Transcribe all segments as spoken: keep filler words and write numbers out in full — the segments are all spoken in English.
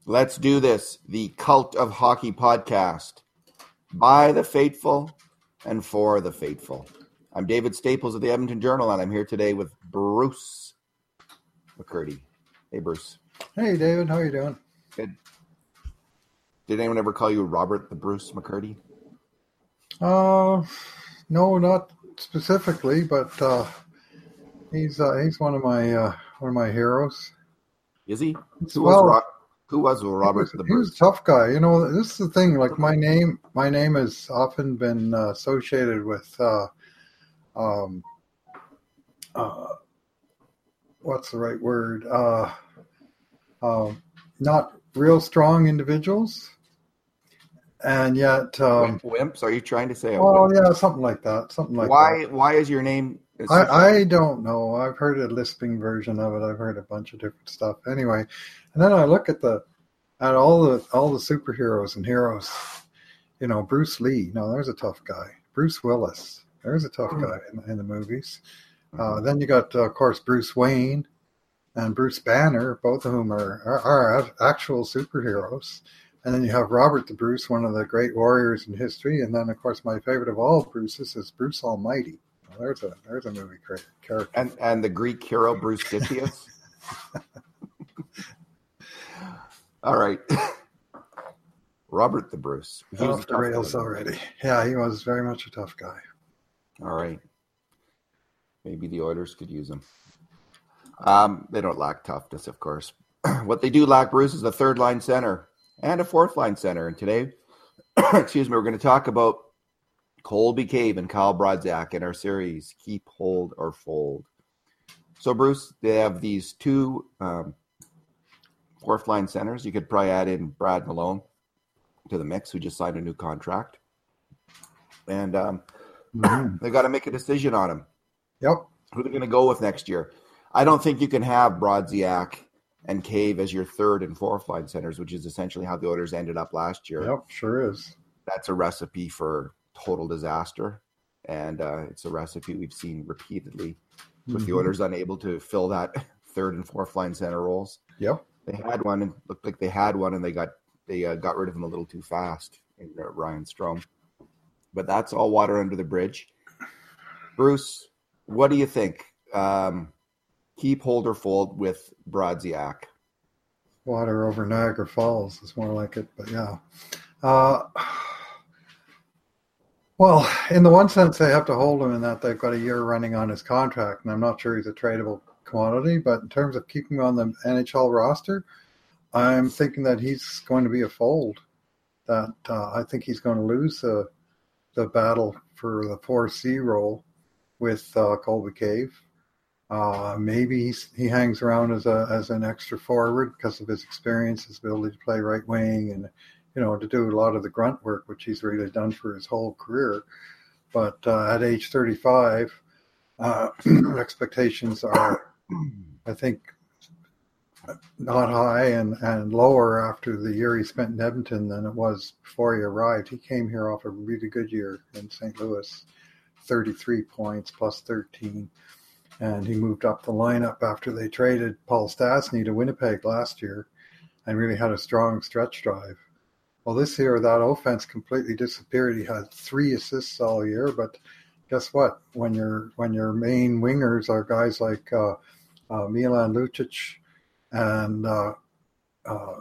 Let's do this. The Cult of Hockey podcast. By the faithful and for the faithful. I'm David Staples of the Edmonton Journal, and I'm here today with Bruce McCurdy. Hey, Bruce. Hey, David. How are you doing? Good. Did anyone ever call you Robert the Bruce McCurdy? Uh, no, not specifically, but uh, he's uh, he's one of my uh, one of my heroes. Is he? Who well, was Ro- Who was Robert was, the Bruce? He was a tough guy. You know, this is the thing. Like my name, my name has often been uh, associated with uh, um, uh, what's the right word? Uh, uh, not real strong individuals. And yet, um, wimps? Are you trying to say? A well, wimp? yeah, something like that. Something like why? that. Why is your name? I, I don't know. I've heard a lisping version of it. I've heard a bunch of different stuff. Anyway, and then I look at the at all the all the superheroes and heroes. You know, Bruce Lee. No, there's a tough guy. Bruce Willis. There's a tough guy in, in the movies. Uh, then you got, uh, of course, Bruce Wayne and Bruce Banner, both of whom are, are are actual superheroes. And then you have Robert the Bruce, one of the great warriors in history. And then, of course, my favorite of all Bruces is Bruce Almighty. Well, there's a there's a movie character. And and the Greek hero Bruce Titius. All right, Robert the Bruce. He was off the rails already. Yeah, he was very much a tough guy. All right, maybe the Oilers could use him. Um, they don't lack toughness, of course. What they do lack, Bruce, is a third line center and a fourth line center. And today, excuse me, we're going to talk about Colby Cave and Kyle Brodziak in our series, Keep, Hold, or Fold. So, Bruce, they have these two um, fourth line centers. You could probably add in Brad Malone to the mix, who just signed a new contract. And um, mm-hmm. They've got to make a decision on him. Yep. Who they're going to go with next year. I don't think you can have Brodziak and Cave as your third and fourth line centers, which is essentially how the Oilers ended up last year. Yep, sure is. That's a recipe for total disaster, and uh, it's a recipe we've seen repeatedly with mm-hmm. the Oilers unable to fill that third and fourth line center roles. Yep, they had one and looked like they had one, and they got they uh, got rid of him a little too fast in uh, Ryan Strome. But that's all water under the bridge. Bruce, what do you think? Um, keep, hold, or fold with Brodziak? Water over Niagara Falls is more like it, but yeah. Uh, Well, in the one sense, they have to hold him in that they've got a year running on his contract, and I'm not sure he's a tradable commodity. But in terms of keeping him on the N H L roster, I'm thinking that he's going to be a fold. That uh, I think he's going to lose the the battle for the four C role with uh, Colby Cave. Uh, maybe he's, he hangs around as a as an extra forward because of his experience, his ability to play right wing, and you know, to do a lot of the grunt work, which he's really done for his whole career. But uh, at age thirty-five, uh, expectations are, I think, not high and, and lower after the year he spent in Edmonton than it was before he arrived. He came here off a really good year in Saint Louis, thirty-three points plus thirteen. And he moved up the lineup after they traded Paul Stastny to Winnipeg last year and really had a strong stretch drive. Well, this year, that offense completely disappeared. He had three assists all year, but guess what? When your when your main wingers are guys like uh, uh, Milan Lucic and, uh, uh,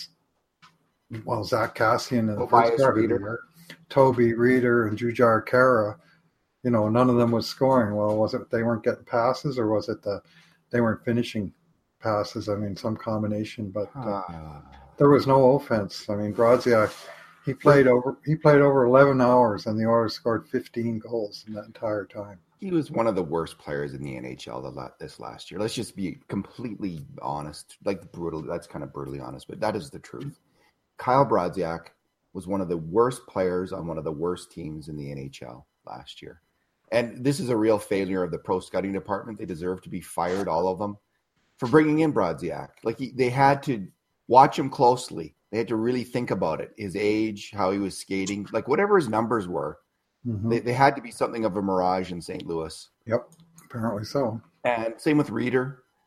well, Zach Kassian in the first part of the year, Toby Reeder and Jujhar Khaira, you know, none of them was scoring. Well, was it they weren't getting passes, or was it that they weren't finishing passes? I mean, some combination, but... Uh, There was no offense. I mean, Brodziak, he played over he played over eleven hours, and the Oilers scored fifteen goals in that entire time. He was one of the worst players in the N H L this last year. Let's just be completely honest, like brutal. That's kind of brutally honest, but that is the truth. Kyle Brodziak was one of the worst players on one of the worst teams in the N H L last year. And this is a real failure of the pro scouting department. They deserve to be fired, all of them, for bringing in Brodziak. Like he, they had to watch him closely. They had to really think about it. His age, how he was skating, like whatever his numbers were, mm-hmm. they, they had to be something of a mirage in Saint Louis. Yep, apparently so. And same with Reeder.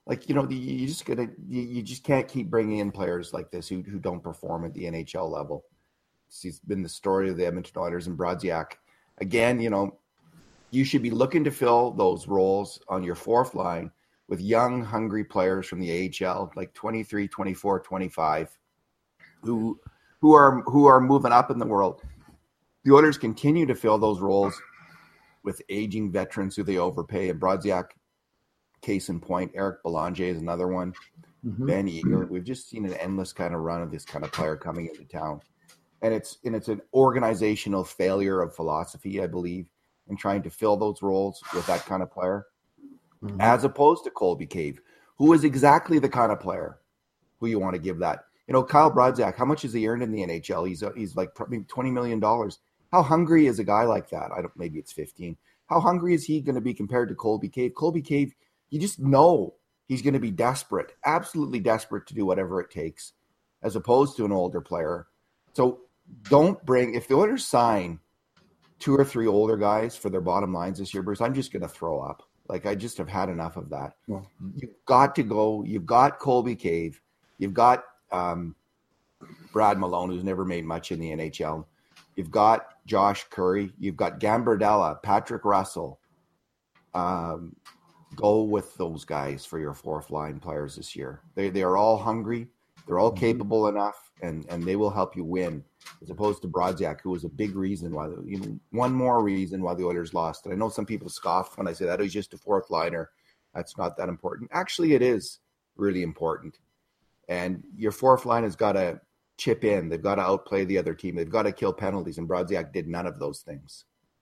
Like, you know, the, you just gonna you, you just can't keep bringing in players like this who who don't perform at the N H L level. It's been the story of the Edmonton Oilers and Brodziak. Again, you know, you should be looking to fill those roles on your fourth line with young, hungry players from the A H L, like twenty-three, twenty-four, twenty-five, who who are who are moving up in the world. The Oilers continue to fill those roles with aging veterans who they overpay. And Brodziak, case in point, Eric Belanger is another one. Mm-hmm. Ben Eager. We've just seen an endless kind of run of this kind of player coming into town. And it's and it's an organizational failure of philosophy, I believe, in trying to fill those roles with that kind of player, mm-hmm. as opposed to Colby Cave, who is exactly the kind of player who you want to give that. You know, Kyle Brodziak, how much has he earned in the N H L? He's he's like probably twenty million dollars. How hungry is a guy like that? I don't. Maybe it's fifteen. How hungry is he going to be compared to Colby Cave? Colby Cave, you just know he's going to be desperate, absolutely desperate to do whatever it takes, as opposed to an older player. So don't bring, if the Oilers sign two or three older guys for their bottom lines this year, Bruce, I'm just going to throw up. Like, I just have had enough of that. Yeah. You've got to go. You've got Colby Cave. You've got um, Brad Malone, who's never made much in the N H L. You've got Josh Curry. You've got Gambardella, Patrick Russell. Um, go with those guys for your fourth line players this year. They they are all hungry. They're all mm-hmm. capable enough, and, and they will help you win, as opposed to Brodziak, who was a big reason why, the, you know, one more reason why the Oilers lost. And I know some people scoff when I say that. Oh, he's just a fourth liner. That's not that important. Actually, it is really important. And your fourth line has got to chip in. They've got to outplay the other team. They've got to kill penalties, and Brodziak did none of those things.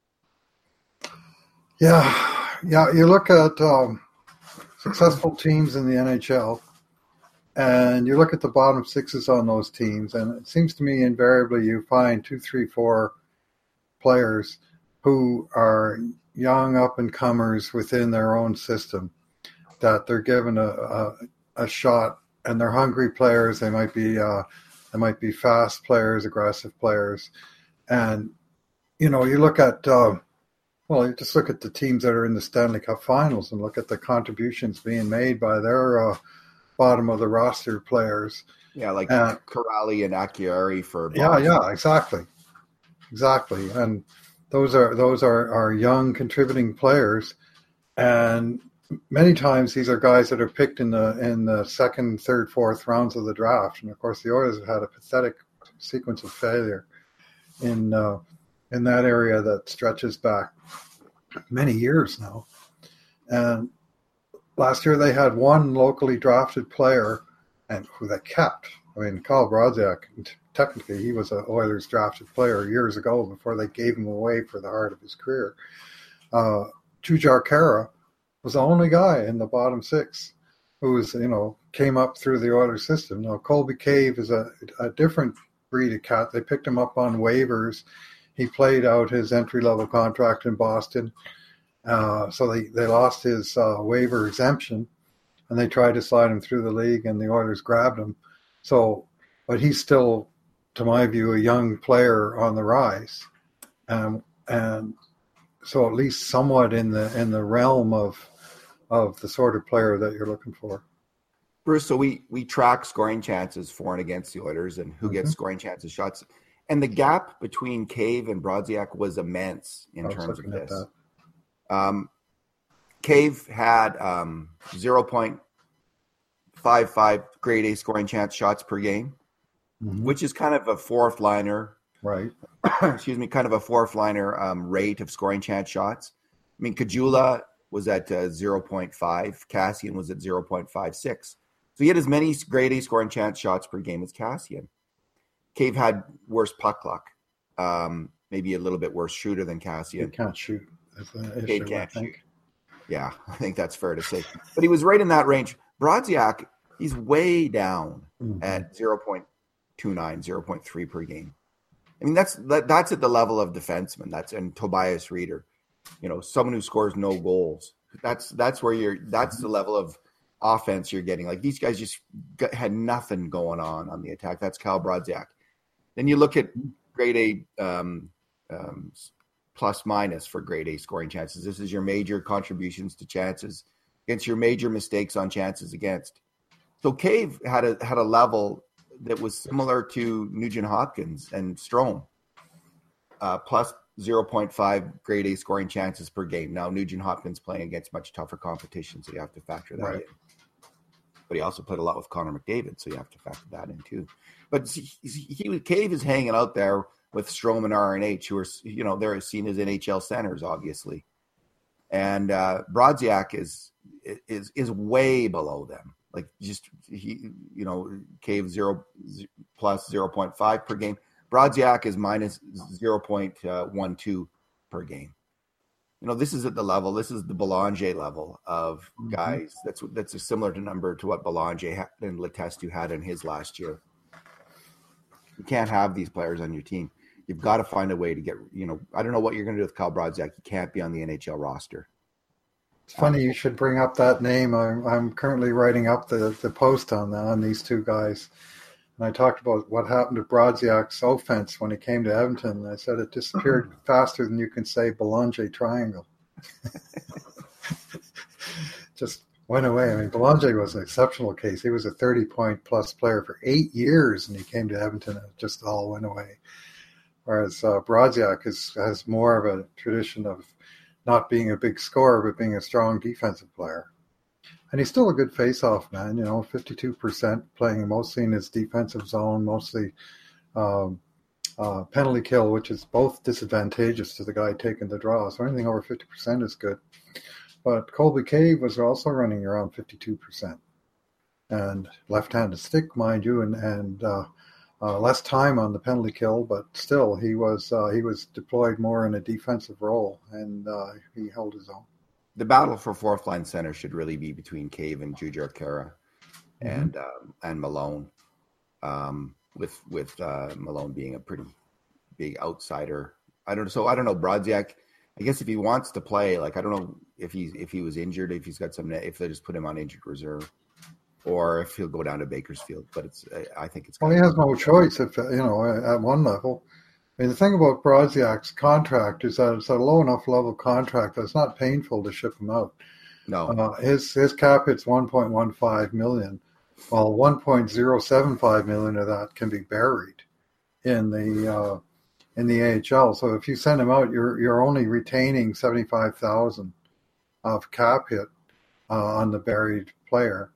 Yeah, yeah. You look at um, successful teams in the N H L, and you look at the bottom sixes on those teams, and it seems to me invariably you find two, three, four players who are young up-and-comers within their own system, that they're given a, a, a shot, and they're hungry players. They might be uh, they might be fast players, aggressive players. And, you know, you look at, uh, well, you just look at the teams that are in the Stanley Cup Finals and look at the contributions being made by their uh, bottom of the roster players. Yeah, like uh, Corrali and Acciari for Boston. Yeah, yeah, exactly. Exactly. And those are those are, are young contributing players. And many times these are guys that are picked in the in the second, third, fourth rounds of the draft. And of course the Oilers have had a pathetic sequence of failure in uh, in that area that stretches back many years now. And last year they had one locally drafted player, and who they kept. I mean, Kyle Brodziak, technically he was an Oilers drafted player years ago before they gave him away for the heart of his career. Uh, Jujhar Khaira was the only guy in the bottom six who was, you know, came up through the Oilers system. Now, Colby Cave is a, a different breed of cat. They picked him up on waivers. He played out his entry-level contract in Boston. Uh, so they, they lost his uh, waiver exemption, and they tried to slide him through the league, and the Oilers grabbed him. So, but he's still, to my view, a young player on the rise. Um, and so at least somewhat in the in the realm of of the sort of player that you're looking for. Bruce, so we we track scoring chances for and against the Oilers and who mm-hmm. gets scoring chances, shots. And the gap between Cave and Brodziak was immense in terms of this. Um, Cave had um, zero point five five grade A scoring chance shots per game, mm-hmm. which is kind of a fourth liner. Right. Excuse me, kind of a fourth liner um, rate of scoring chance shots. I mean, Kajula was at uh, zero point five. Kassian was at zero point five six. So he had as many grade A scoring chance shots per game as Kassian. Cave had worse puck luck, um, maybe a little bit worse shooter than Kassian. He can't shoot. Cave can't shoot. Yeah, I think that's fair to say. But he was right in that range. Brodziak, he's way down mm-hmm. at zero point two nine, zero point three per game. I mean, that's that, that's at the level of defenseman. That's and Tobias Reeder, you know, someone who scores no goals. That's that's where you're. That's the level of offense you're getting. Like these guys just got, had nothing going on on the attack. That's Kyle Brodziak. Then you look at grade A um, um, plus minus for grade A scoring chances. This is your major contributions to chances. against your major mistakes on chances against. So Cave had a had a level that was similar to Nugent Hopkins and Strome, uh, plus zero point five grade A scoring chances per game. Now Nugent Hopkins playing against much tougher competition, so you have to factor that Right. in. But he also played a lot with Connor McDavid, so you have to factor that in too. But he, he Cave is hanging out there with Strome and R N H, who are, you know, they're seen as N H L centers, obviously. And uh, Brodziak is is is way below them. Like just he, you know, Cave zero plus zero point five per game. Brodziak is minus zero point one two per game. You know, this is at the level. This is the Belanger level of guys. Mm-hmm. That's that's a similar to number to what Belanger had and Letestu had in his last year. You can't have these players on your team. You've got to find a way to get. You know, I don't know what you're going to do with Kyle Brodziak. He can't be on the N H L roster. It's funny you should bring up that name. I'm I'm currently writing up the, the post on the, on these two guys, and I talked about what happened to Brodziak's offense when he came to Edmonton. I said it disappeared faster than you can say Belanger triangle. Just went away. I mean, Belanger was an exceptional case. He was a thirty-point plus player for eight years, and he came to Edmonton and it just all went away. Whereas uh, Brodziak is, has more of a tradition of not being a big scorer, but being a strong defensive player. And he's still a good face-off man, you know, fifty-two percent playing mostly in his defensive zone, mostly um, uh, penalty kill, which is both disadvantageous to the guy taking the draw. So anything over fifty percent is good. But Colby Cave was also running around fifty-two percent. And left-handed stick, mind you, and, and uh, uh, less time on the penalty kill, but still he was uh, he was deployed more in a defensive role, and uh, he held his own. The battle for fourth line center should really be between Cave and Jujhar Khaira and mm-hmm. um, and Malone, um, with with uh, Malone being a pretty big outsider. I don't so I don't know Brodziak. I guess if he wants to play, like I don't know if he's if he was injured, if he's got some, if they just put him on injured reserve, or if he'll go down to Bakersfield. But it's I think it's. Well, he has no choice if you know at one level. I mean, the thing about Brodziak's contract is that it's a low enough level contract that it's not painful to ship him out. No, uh, his his cap hit's one point one five million, while one point zero seven five million of that can be buried in the uh, in the A H L. So if you send him out, you're you're only retaining seventy five thousand of cap hit uh, on the buried player,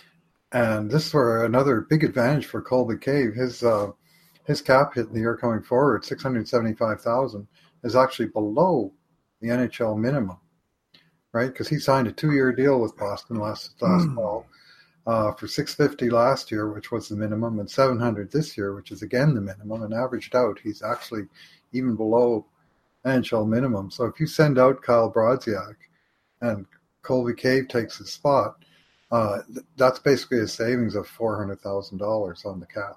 and this is where another big advantage for Colby Cave. His uh, His cap hit in the year coming forward, six hundred seventy-five thousand dollars, is actually below the N H L minimum, right? Because he signed a two-year deal with Boston last last mm. fall uh, for six hundred fifty dollars last year, which was the minimum, and seven hundred dollars this year, which is again the minimum. And averaged out, he's actually even below N H L minimum. So if you send out Kyle Brodziak and Colby Cave takes his spot, uh, that's basically a savings of four hundred thousand dollars on the cap.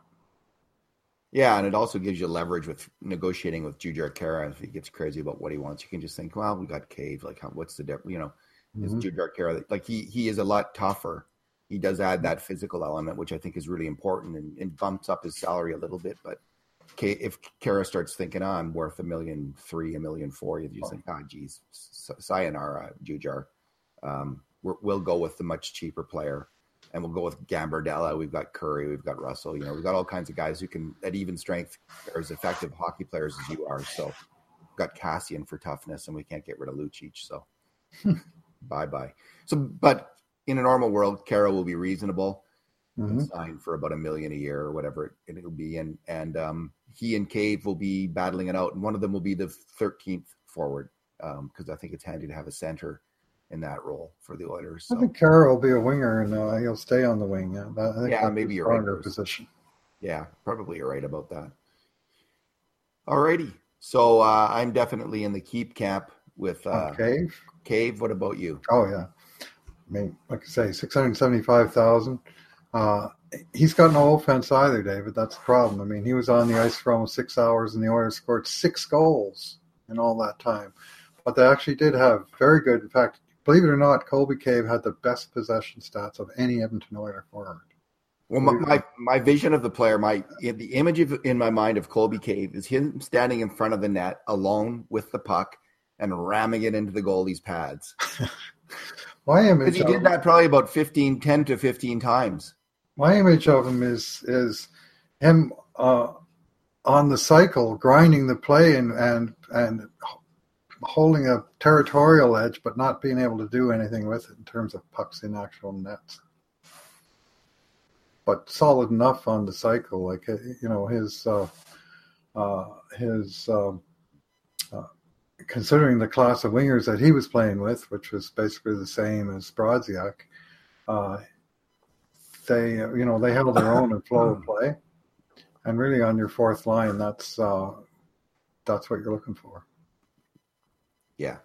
Yeah, and it also gives you leverage with negotiating with Jujhar Khaira. If he gets crazy about what he wants, you can just think, well, we got Cave. Like, how, what's the difference? You know, mm-hmm. is Jujhar Khaira, like he he is a lot tougher. He does add that physical element, which I think is really important and, and bumps up his salary a little bit. But if Khaira starts thinking, oh, I'm worth a million three, a million four, you just think, ah, oh, geez, sayonara, Jujhar. Um, we're, we'll go with the much cheaper player. And we'll go with Gambardella. We've got Curry. We've got Russell. You know, we've got all kinds of guys who can, at even strength, are as effective hockey players as you are. So we've got Cassian for toughness, and we can't get rid of Lucic. So bye-bye. So, but in a normal world, Khaira will be reasonable mm-hmm. and sign for about a million a year or whatever it, it'll be. And, and um, he and Cave will be battling it out. And one of them will be the thirteenth forward because um, I think it's handy to have a center in that role for the Oilers. So. I think Khaira will be a winger, and uh, he'll stay on the wing. Yeah, I think yeah maybe you're right. Position. Yeah, probably you're right about that. All righty. So uh, I'm definitely in the keep camp with uh, Cave. Cave, what about you? Oh, yeah. I mean, like I say, six hundred seventy-five thousand dollars. Uh, he's got no offense either, David. That's the problem. I mean, he was on the ice for almost six hours, and the Oilers scored six goals in all that time. But they actually did have very good, in fact, believe it or not, Colby Cave had the best possession stats of any Edmonton Oiler forward. Well, my, my my vision of the player, my the image of, in my mind of Colby Cave is him standing in front of the net alone with the puck and ramming it into the goalie's pads. My image Because he did of, that probably about fifteen, ten to fifteen times. my image of him is is him uh, on the cycle, grinding the play and and and holding a territorial edge, but not being able to do anything with it in terms of pucks in actual nets. But solid enough on the cycle, like you know his uh, uh, his um, uh, considering the class of wingers that he was playing with, which was basically the same as Brodziak. Uh, they you know they held their own in flow of play, and really on your fourth line, that's uh, that's what you're looking for. Yeah.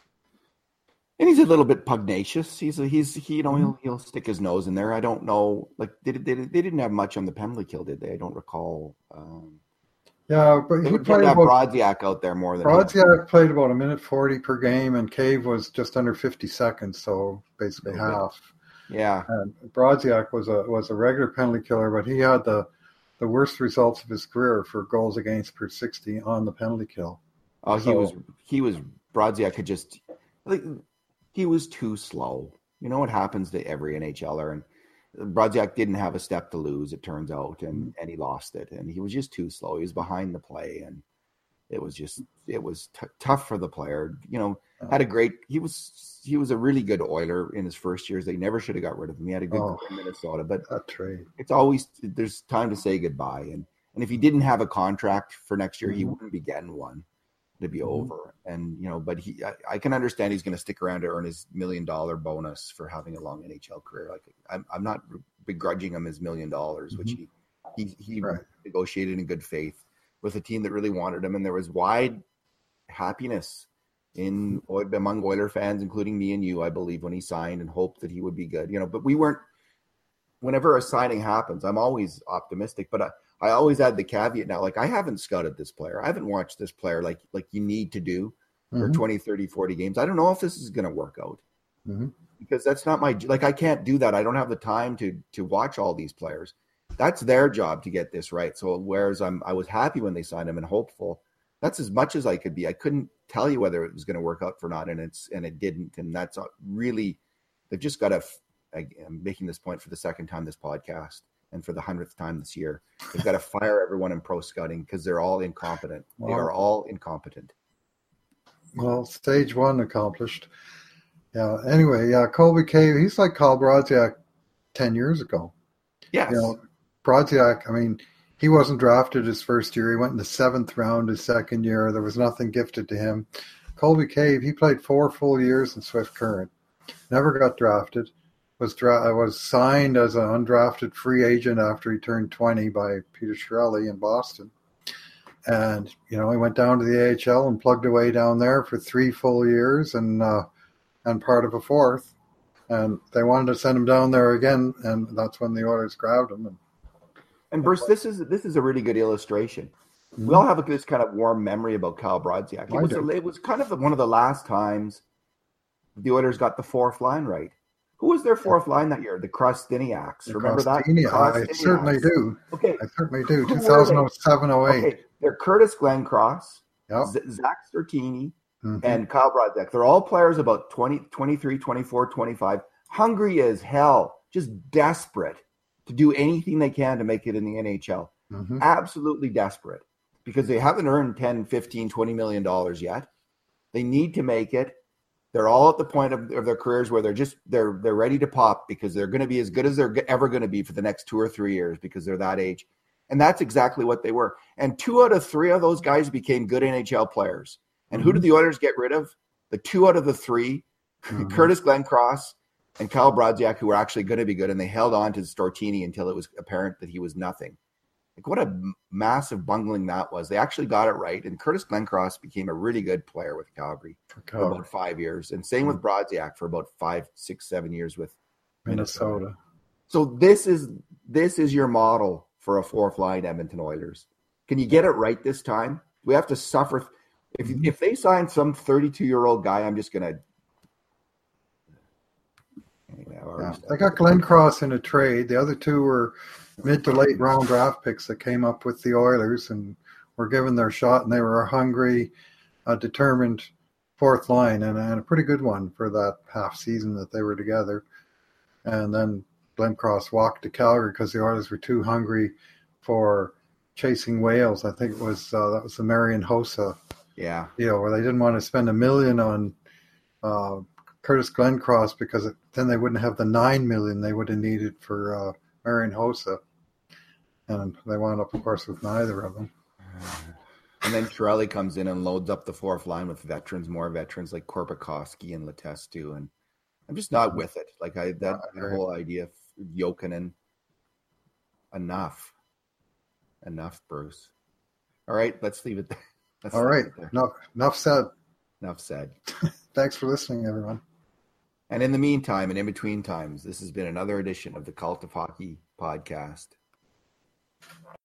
And he's a little bit pugnacious. He's a, he's he, you know mm-hmm. he'll he'll stick his nose in there. I don't know, like they they, they didn't have much on the penalty kill, did they? I don't recall. Um, yeah, but they he would played have about Brodziak out there more than Brodziak played about a minute forty per game, and Cave was just under fifty seconds, so basically okay. half. Yeah, and Brodziak was a was a regular penalty killer, but he had the the worst results of his career for goals against per sixty on the penalty kill. Oh, so, he was he was Brodziak could just like. He was too slow. You know what happens to every NHLer, and Brodziak didn't have a step to lose, it turns out, and, and he lost it. And he was just too slow. He was behind the play, and it was just it was t- tough for the player. You know, had a great. He was he was a really good Oiler in his first years. They never should have got rid of him. He had a good oh, career in Minnesota, but that trade. It's always there's time to say goodbye. And and if he didn't have a contract for next year, mm-hmm. he wouldn't be getting one. To be mm-hmm. over, and you know, but he, I, I can understand he's going to stick around to earn his million dollar bonus for having a long N H L career. Like I'm, I'm not begrudging him his million dollars, which he, he, he right. negotiated in good faith with a team that really wanted him, and there was wide happiness in among Oiler fans, including me and you, I believe, when he signed and hoped that he would be good. You know, but we weren't. Whenever a signing happens, I'm always optimistic, but I. I always add the caveat now, like I haven't scouted this player. I haven't watched this player like like you need to do for mm-hmm. twenty, thirty, forty games. I don't know if this is going to work out mm-hmm. because that's not my, like I can't do that. I don't have the time to to watch all these players. That's their job to get this right. So whereas I'm, I was happy when they signed him and hopeful, that's as much as I could be. I couldn't tell you whether it was going to work out or not, and it's and it didn't. And that's really, they've just got to, I'm making this point for the second time this podcast. And for the hundredth time this year, they've got to fire everyone in pro scouting because they're all incompetent. They are all incompetent. Well, stage one accomplished. Yeah. Anyway, yeah, Colby Cave, he's like Kyle Brodziak ten years ago. Yes. You know, Brodziak, I mean, he wasn't drafted his first year. He went in the seventh round his second year. There was nothing gifted to him. Colby Cave, he played four full years in Swift Current. Never got drafted. Was dra- was signed as an undrafted free agent after he turned twenty by Peter Chiarelli in Boston. And, you know, he went down to the A H L and plugged away down there for three full years and uh, and part of a fourth. And they wanted to send him down there again, and that's when the Oilers grabbed him. And, and Bruce, this is this is a really good illustration. Mm-hmm. We all have this kind of warm memory about Kyle Brodziak. It was, a, it was kind of one of the last times the Oilers got the fourth line right. Who was their fourth line that year? The Krostiniaks. The Remember Krostiniak. that? I certainly do. Okay. I certainly do. two thousand seven oh eight. Okay. They're Curtis Glencross, yep. Z- Zach Sturtini, mm-hmm. and Kyle Brodziak. They're all players about twenty, twenty-three, twenty-four, twenty-five, hungry as hell, just desperate to do anything they can to make it in the N H L. Mm-hmm. Absolutely desperate because they haven't earned ten, fifteen, twenty million dollars yet. They need to make it. They're all at the point of, of their careers where they're just they're they're ready to pop because they're going to be as good as they're ever going to be for the next two or three years because they're that age, and that's exactly what they were. And two out of three of those guys became good N H L players. And mm-hmm. who did the Oilers get rid of? The two out of the three, mm-hmm. Curtis Glencross and Kyle Brodziak, who were actually going to be good, and they held on to Stortini until it was apparent that he was nothing. Like what a massive bungling that was. They actually got it right, and Curtis Glencross became a really good player with Calgary for, for about five years, and same with Brodziak for about five, six, seven years with Minnesota. Minnesota. So this is this is your model for a fourth line Edmonton Oilers. Can you get it right this time? We have to suffer. If mm-hmm. if they sign some thirty-two-year-old guy, I'm just gonna. Anyway, yeah. They got Glencross in a trade. The other two were mid to late round draft picks that came up with the Oilers and were given their shot, and they were hungry, uh, determined fourth line, and, and a pretty good one for that half season that they were together. And then Glenn Cross walked to Calgary because the Oilers were too hungry for chasing whales. I think it was uh, that was the Marian Hossa Yeah. deal where they didn't want to spend a million on uh, Curtis Glencross because it, then they wouldn't have the nine million they would have needed for uh, Marian Hossa, and they wound up, of course, with neither of them. And then Chiarelli comes in and loads up the fourth line with veterans, more veterans like Korpikoski and Letestu, and I'm just not with it. Like I that, that whole idea of Jokinen. Enough, enough, Bruce. All right, let's leave it there. Let's All right, there. enough, enough said. Enough said. Thanks for listening, everyone. And in the meantime, and in between times, this has been another edition of the Cult of Hockey podcast.